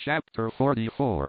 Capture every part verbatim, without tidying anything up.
Chapter forty-four.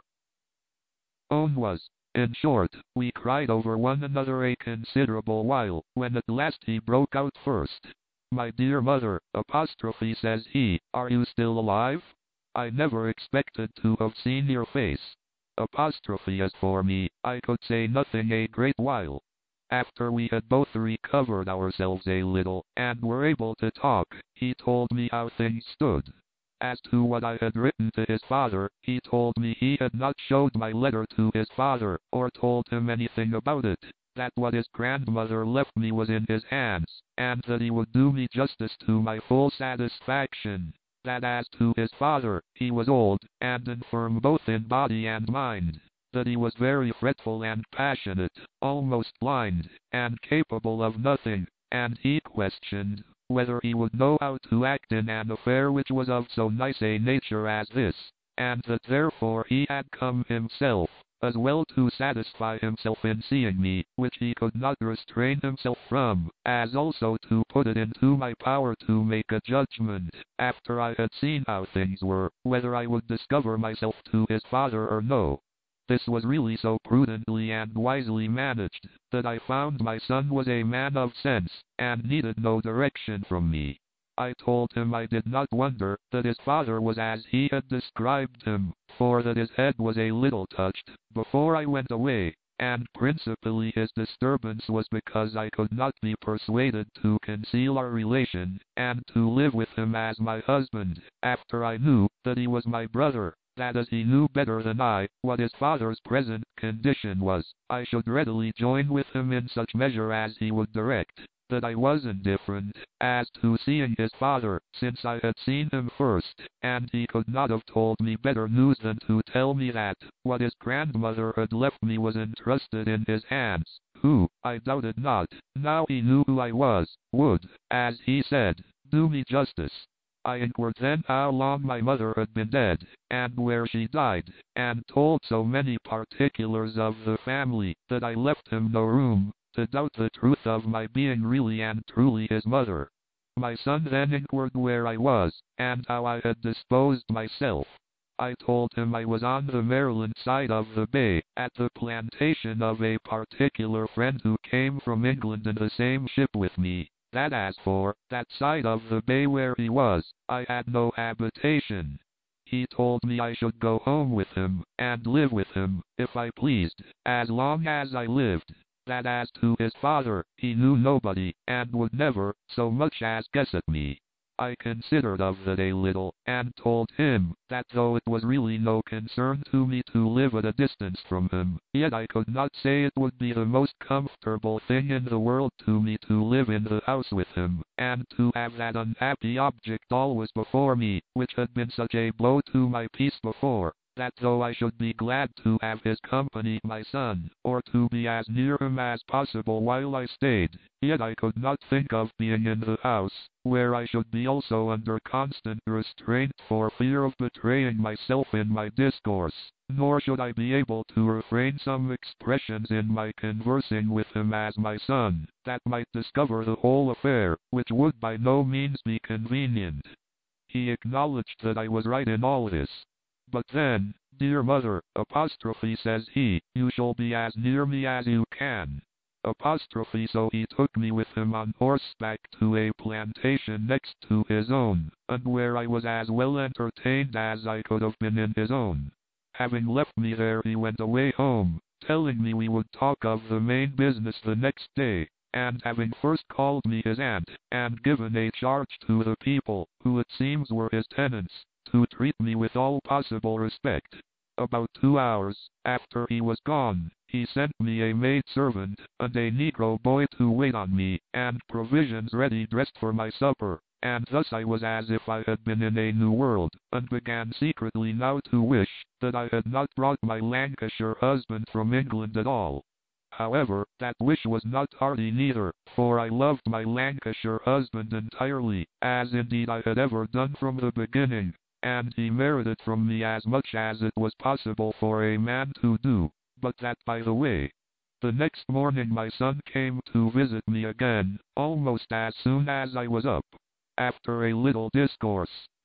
Own was. In short, we cried over one another a considerable while, when at last he broke out first. My dear mother, apostrophe says he, are you still alive? I never expected to have seen your face. Apostrophe as for me, I could say nothing a great while. After we had both recovered ourselves a little, and were able to talk, he told me how things stood. As to what I had written to his father, he told me he had not showed my letter to his father, or told him anything about it, that what his grandmother left me was in his hands, and that he would do me justice to my full satisfaction, that as to his father, he was old, and infirm both in body and mind, that he was very fretful and passionate, almost blind, and capable of nothing, and he questioned whether he would know how to act in an affair which was of so nice a nature as this, and that therefore he had come himself, as well to satisfy himself in seeing me, which he could not restrain himself from, as also to put it into my power to make a judgment, after I had seen how things were, whether I would discover myself to his father or no. This was really so prudently and wisely managed, that I found my son was a man of sense, and needed no direction from me. I told him I did not wonder that his father was as he had described him, for that his head was a little touched, before I went away, and principally his disturbance was because I could not be persuaded to conceal our relation, and to live with him as my husband, after I knew that he was my brother. That as he knew better than I what his father's present condition was, I should readily join with him in such measure as he would direct, that I was indifferent as to seeing his father, since I had seen him first, and he could not have told me better news than to tell me that what his grandmother had left me was entrusted in his hands, who, I doubted not, now he knew who I was, would, as he said, do me justice. I inquired then how long my mother had been dead, and where she died, and told so many particulars of the family, that I left him no room to doubt the truth of my being really and truly his mother. My son then inquired where I was, and how I had disposed myself. I told him I was on the Maryland side of the bay, at the plantation of a particular friend who came from England in the same ship with me. That as for that side of the bay where he was, I had no habitation. He told me I should go home with him, and live with him, if I pleased, as long as I lived. That as to his father, he knew nobody, and would never so much as guess at me. I considered of that a little, and told him that though it was really no concern to me to live at a distance from him, yet I could not say it would be the most comfortable thing in the world to me to live in the house with him, and to have that unhappy object always before me, which had been such a blow to my peace before, that though I should be glad to have his company, my son, or to be as near him as possible while I stayed, yet I could not think of being in the house, where I should be also under constant restraint for fear of betraying myself in my discourse, nor should I be able to refrain some expressions in my conversing with him as my son, that might discover the whole affair, which would by no means be convenient. He acknowledged that I was right in all this. But then, dear mother, apostrophe says he, you shall be as near me as you can. Apostrophe so he took me with him on horseback to a plantation next to his own, and where I was as well entertained as I could have been in his own. Having left me there he went away home, telling me we would talk of the main business the next day, and having first called me his aunt, and given a charge to the people, who it seems were his tenants, to treat me with all possible respect. About two hours after he was gone, he sent me a maid-servant, and a negro boy to wait on me, and provisions ready dressed for my supper, and thus I was as if I had been in a new world, and began secretly now to wish that I had not brought my Lancashire husband from England at all. However, that wish was not hearty neither, for I loved my Lancashire husband entirely, as indeed I had ever done from the beginning, and he merited from me as much as it was possible for a man to do. But that by the way. The next morning my son came to visit me again, almost as soon as I was up. After a little discourse, he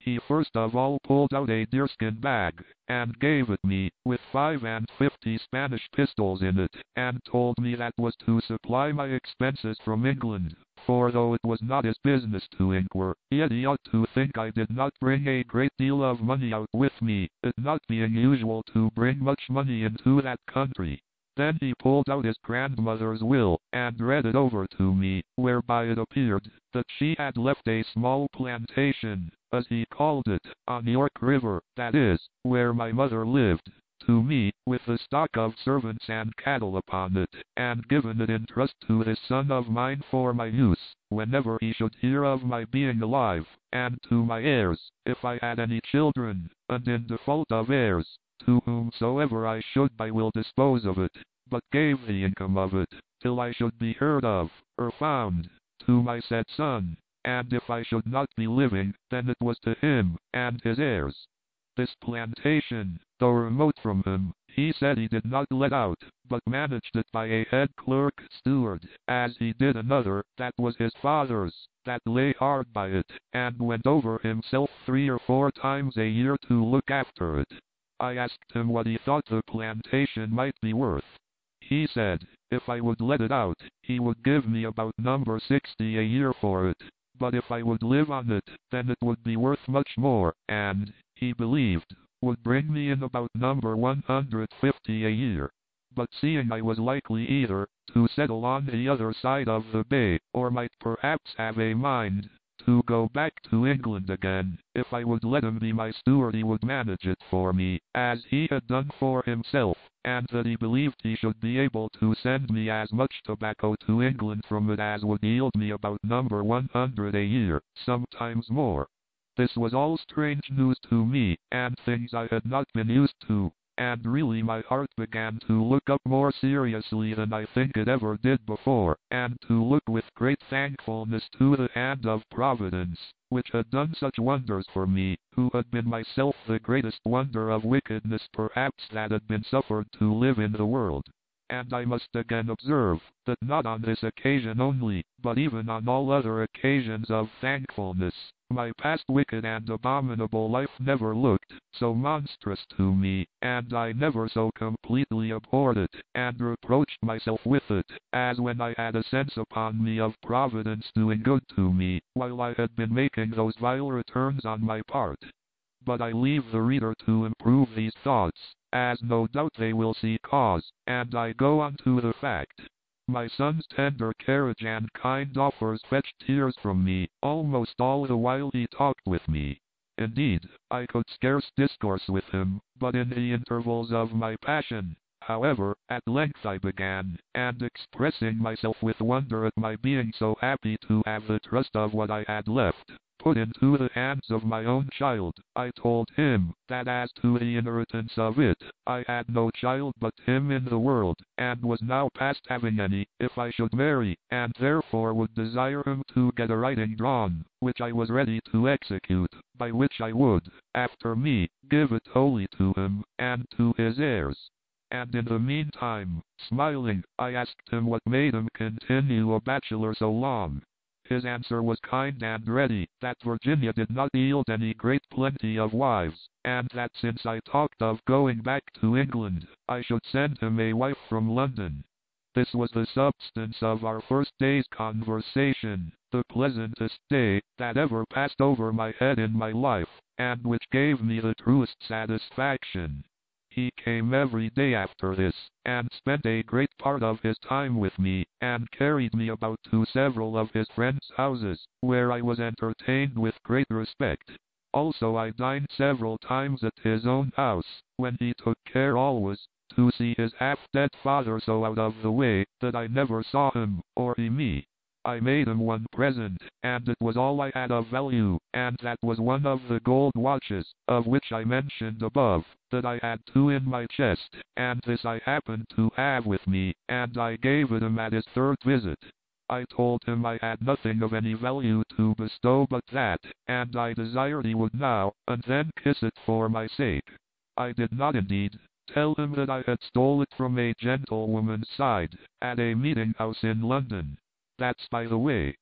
He first of all pulled out a deerskin bag, and gave it me, with five and fifty Spanish pistols in it, and told me that was to supply my expenses from England, for though it was not his business to inquire, yet he ought to think I did not bring a great deal of money out with me, it not being usual to bring much money into that country. Then he pulled out his grandmother's will, and read it over to me, whereby it appeared that she had left a small plantation, as he called it, on York River, that is, where my mother lived, to me, with a stock of servants and cattle upon it, and given it in trust to this son of mine for my use, whenever he should hear of my being alive, and to my heirs, if I had any children, and in default of heirs, to whomsoever I should by will dispose of it, but gave the income of it, till I should be heard of, or found, to my said son, and if I should not be living, then it was to him, and his heirs. This plantation, though remote from him, he said he did not let out, but managed it by a head clerk steward, as he did another, that was his father's, that lay hard by it, and went over himself three or four times a year to look after it. I asked him what he thought the plantation might be worth. He said, if I would let it out, he would give me about number sixty a year for it, but if I would live on it, then it would be worth much more, and, he believed, would bring me in about number one hundred fifty a year. But seeing I was likely either to settle on the other side of the bay, or might perhaps have a mind to go back to England again, if I would let him be my steward he would manage it for me, as he had done for himself, and that he believed he should be able to send me as much tobacco to England from it as would yield me about number one hundred a year, sometimes more. This was all strange news to me, and things I had not been used to, and really my heart began to look up more seriously than I think it ever did before, and to look with great thankfulness to the hand of Providence, which had done such wonders for me, who had been myself the greatest wonder of wickedness perhaps that had been suffered to live in the world. And I must again observe, that not on this occasion only, but even on all other occasions of thankfulness, my past wicked and abominable life never looked so monstrous to me, and I never so completely abhorred it, and reproached myself with it, as when I had a sense upon me of Providence doing good to me, while I had been making those vile returns on my part. But I leave the reader to improve these thoughts, as no doubt they will see cause, and I go on to the fact. My son's tender carriage and kind offers fetched tears from me, almost all the while he talked with me. Indeed, I could scarce discourse with him, but in the intervals of my passion. However, at length I began, and expressing myself with wonder at my being so happy to have the trust of what I had left put into the hands of my own child, I told him, that as to the inheritance of it, I had no child but him in the world, and was now past having any, if I should marry, and therefore would desire him to get a writing drawn, which I was ready to execute, by which I would, after me, give it wholly to him, and to his heirs. And in the meantime, smiling, I asked him what made him continue a bachelor so long. His answer was kind and ready, that Virginia did not yield any great plenty of wives, and that since I talked of going back to England, I should send him a wife from London. This was the substance of our first day's conversation, the pleasantest day that ever passed over my head in my life, and which gave me the truest satisfaction. He came every day after this, and spent a great part of his time with me, and carried me about to several of his friends' houses, where I was entertained with great respect. Also I dined several times at his own house, when he took care always to see his half-dead father so out of the way, that I never saw him, or he me. I made him one present, and it was all I had of value, and that was one of the gold watches, of which I mentioned above, that I had two in my chest, and this I happened to have with me, and I gave it him at his third visit. I told him I had nothing of any value to bestow but that, and I desired he would now, and then kiss it for my sake. I did not indeed tell him that I had stole it from a gentlewoman's side, at a meeting house in London. That's by the way.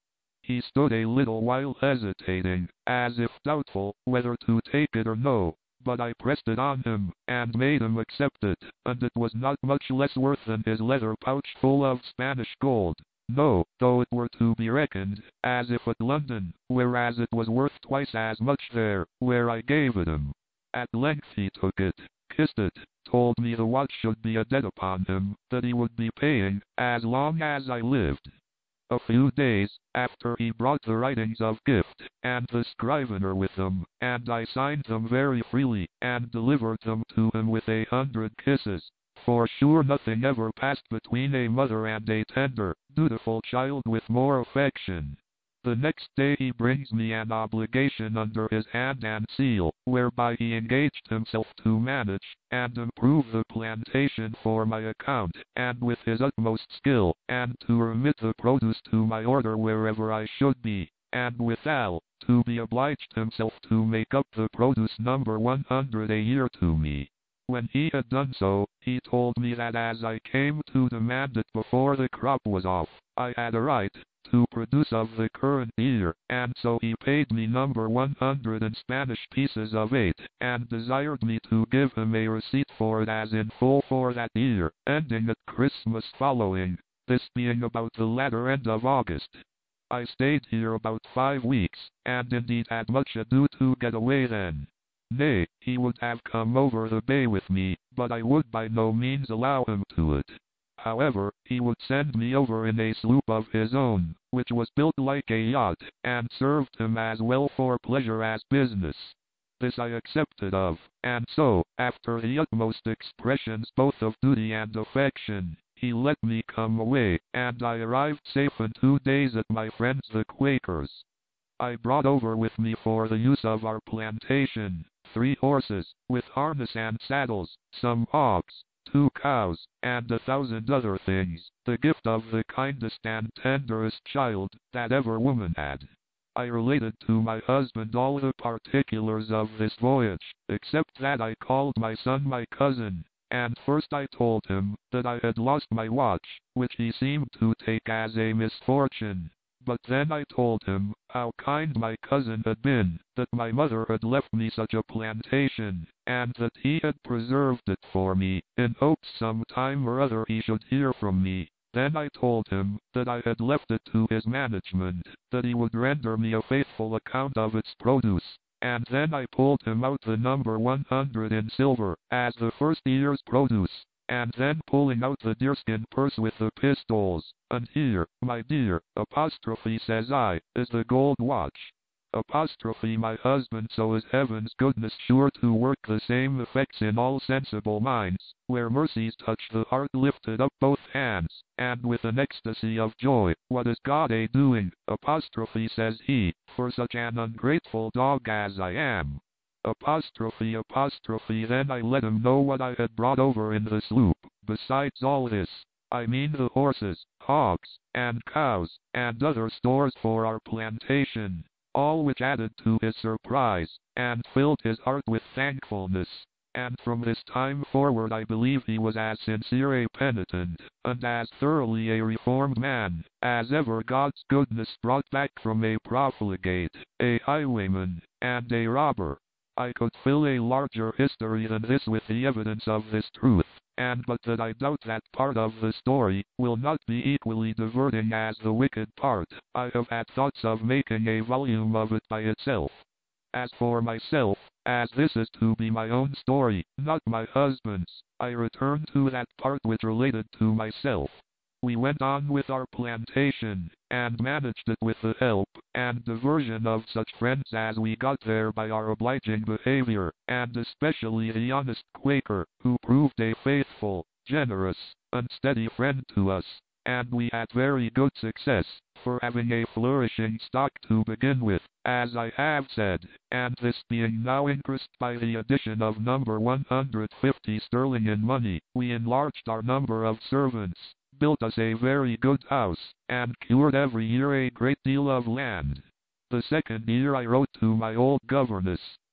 He stood a little while hesitating, as if doubtful whether to take it or no, but I pressed it on him, and made him accept it, and it was not much less worth than his leather pouch full of Spanish gold. No, though it were to be reckoned, as if at London, whereas it was worth twice as much there, where I gave it him. At length he took it, kissed it, told me the watch should be a debt upon him, that he would be paying, as long as I lived. A few days after he brought the writings of gift, and the scrivener with them, and I signed them very freely, and delivered them to him with a hundred kisses. For sure nothing ever passed between a mother and a tender, dutiful child with more affection. The next day he brings me an obligation under his hand and seal, whereby he engaged himself to manage and improve the plantation for my account, and with his utmost skill, and to remit the produce to my order wherever I should be, and withal, to be obliged himself to make up the produce number one hundred a year to me. When he had done so, he told me that as I came to demand it before the crop was off, I had a right to produce of the current year, and so he paid me number one hundred in Spanish pieces of eight, and desired me to give him a receipt for it as in full for that year, ending at Christmas following, this being about the latter end of August. I stayed here about five weeks, and indeed had much ado to get away then. Nay, he would have come over the bay with me, but I would by no means allow him to it. However, he would send me over in a sloop of his own, which was built like a yacht, and served him as well for pleasure as business. This I accepted of, and so, after the utmost expressions both of duty and affection, he let me come away, and I arrived safe in two days at my friends the Quakers. I brought over with me for the use of our plantation, three horses, with harness and saddles, some hogs, two cows, and a thousand other things, the gift of the kindest and tenderest child that ever woman had. I related to my husband all the particulars of this voyage, except that I called my son my cousin, and first I told him that I had lost my watch, which he seemed to take as a misfortune. But then I told him how kind my cousin had been, that my mother had left me such a plantation, and that he had preserved it for me, in hopes some time or other he should hear from me. Then I told him that I had left it to his management, that he would render me a faithful account of its produce, and then I pulled him out the number one hundred in silver, as the first year's produce, and then pulling out the deerskin purse with the pistols, and here, my dear, apostrophe says I, is the gold watch. Apostrophe my husband, so is heaven's goodness sure to work the same effects in all sensible minds, where mercies touch the heart lifted up both hands, and with an ecstasy of joy, what is God a doing, apostrophe says he, for such an ungrateful dog as I am. Apostrophe apostrophe then I let him know what I had brought over in the sloop, besides all this, I mean the horses, hogs, and cows, and other stores for our plantation, all which added to his surprise, and filled his heart with thankfulness, and from this time forward I believe he was as sincere a penitent, and as thoroughly a reformed man, as ever God's goodness brought back from a profligate, a highwayman, and a robber. I could fill a larger history than this with the evidence of this truth, and but that I doubt that part of the story will not be equally diverting as the wicked part, I have had thoughts of making a volume of it by itself. As for myself, as this is to be my own story, not my husband's, I return to that part which related to myself. We went on with our plantation, and managed it with the help and diversion of such friends as we got there by our obliging behavior, and especially the honest Quaker, who proved a faithful, generous, and steady friend to us, and we had very good success, for having a flourishing stock to begin with, as I have said, and this being now increased by the addition of number one hundred fifty sterling in money, we enlarged our number of servants, built us a very good house, and cured every year a great deal of land. The second year I wrote to my old governess,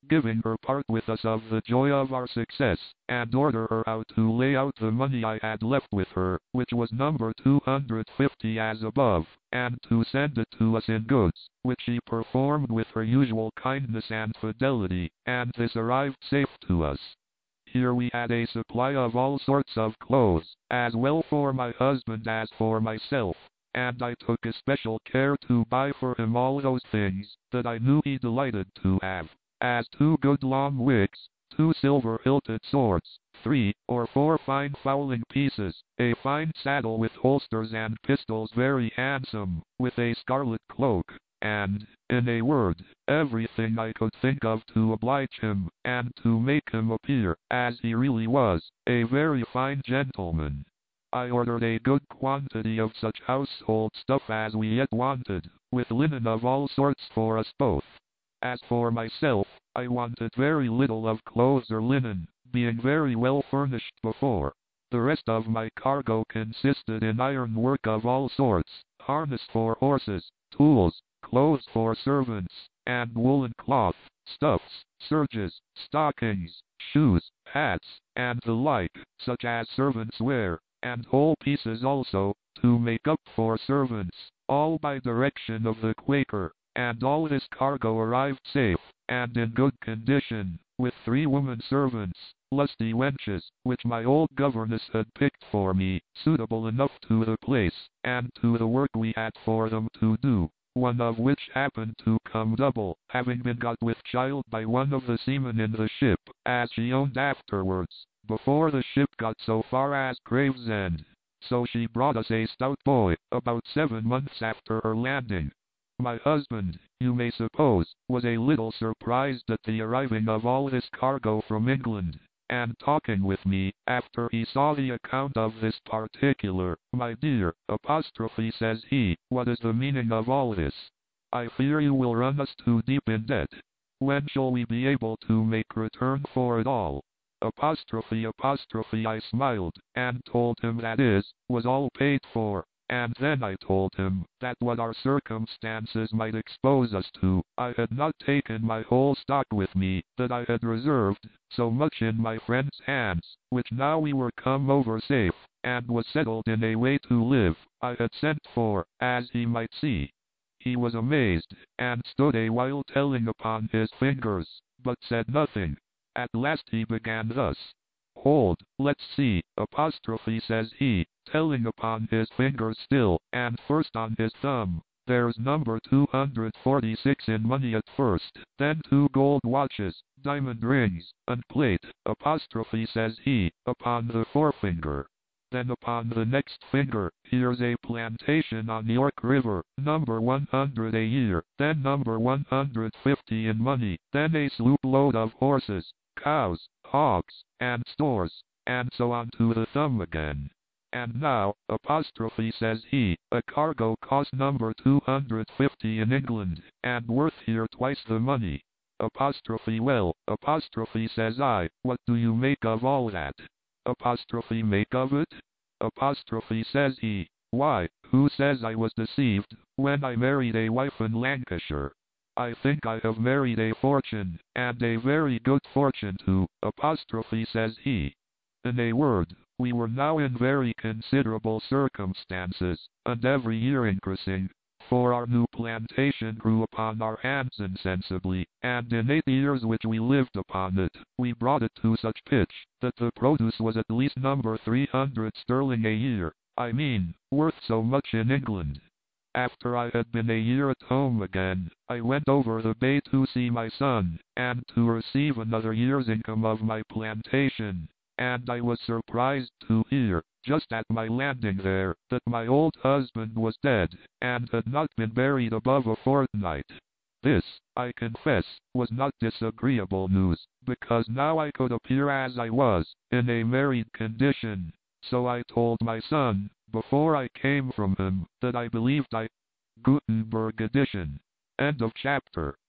giving her part with us of the joy of our success, and order her out to lay out the money I had left with her, which was number two hundred fifty as above, and to send it to us in goods, which she performed with her usual kindness and fidelity, and this arrived safe to us. Here we had a supply of all sorts of clothes, as well for my husband as for myself, and I took especial care to buy for him all those things that I knew he delighted to have, as two good long wigs, two silver-hilted swords, three or four fine fowling pieces, a fine saddle with holsters and pistols very handsome, with a scarlet cloak, and, in a word, everything I could think of to oblige him, and to make him appear, as he really was, a very fine gentleman. I ordered a good quantity of such household stuff as we yet wanted, with linen of all sorts for us both. As for myself, I wanted very little of clothes or linen, being very well furnished before. The rest of my cargo consisted in iron work of all sorts, harness for horses, tools, clothes for servants, and woolen cloth, stuffs, serges, stockings, shoes, hats, and the like, such as servants wear, and whole pieces also, to make up for servants, all by direction of the Quaker, and all this cargo arrived safe, and in good condition, with three women servants, lusty wenches, which my old governess had picked for me, suitable enough to the place, and to the work we had for them to do, one of which happened to come double, having been got with child by one of the seamen in the ship, as she owned afterwards, before the ship got so far as Gravesend. So she brought us a stout boy, about seven months after her landing. My husband, you may suppose, was a little surprised at the arriving of all this cargo from England, and talking with me, after he saw the account of this particular, my dear, apostrophe says he, what is the meaning of all this? I fear you will run us too deep in debt. When shall we be able to make return for it all? Apostrophe apostrophe I smiled, and told him that is, was all paid for, and then I told him, that what our circumstances might expose us to, I had not taken my whole stock with me, that I had reserved so much in my friend's hands, which now we were come over safe, and was settled in a way to live, I had sent for, as he might see. He was amazed, and stood a while telling upon his fingers, but said nothing. At last he began thus. Hold, let's see, apostrophe says he, telling upon his fingers still, and first on his thumb. There's number two hundred forty-six in money at first, then two gold watches, diamond rings, and plate, apostrophe says he, upon the forefinger. Then upon the next finger, here's a plantation on York River, number one hundred a year, then number one hundred fifty in money, then a sloop load of horses, cows, hogs, and stores, and so on to the thumb again. And now, apostrophe says he, a cargo cost number two hundred fifty in England, and worth here twice the money. Apostrophe well, apostrophe says I, what do you make of all that? Apostrophe make of it? Apostrophe says he, why, who says I was deceived, when I married a wife in Lancashire? I think I have married a fortune, and a very good fortune too, apostrophe says he. In a word, we were now in very considerable circumstances, and every year increasing, for our new plantation grew upon our hands insensibly, and in eight years which we lived upon it, we brought it to such pitch, that the produce was at least number three hundred sterling a year, I mean, worth so much in England. After I had been a year at home again, I went over the bay to see my son, and to receive another year's income of my plantation, and I was surprised to hear, just at my landing there, that my old husband was dead, and had not been buried above a fortnight. This, I confess, was not disagreeable news, because now I could appear as I was, in a married condition. So I told my son, before I came from him, that I believed I... Gutenberg edition. End of chapter.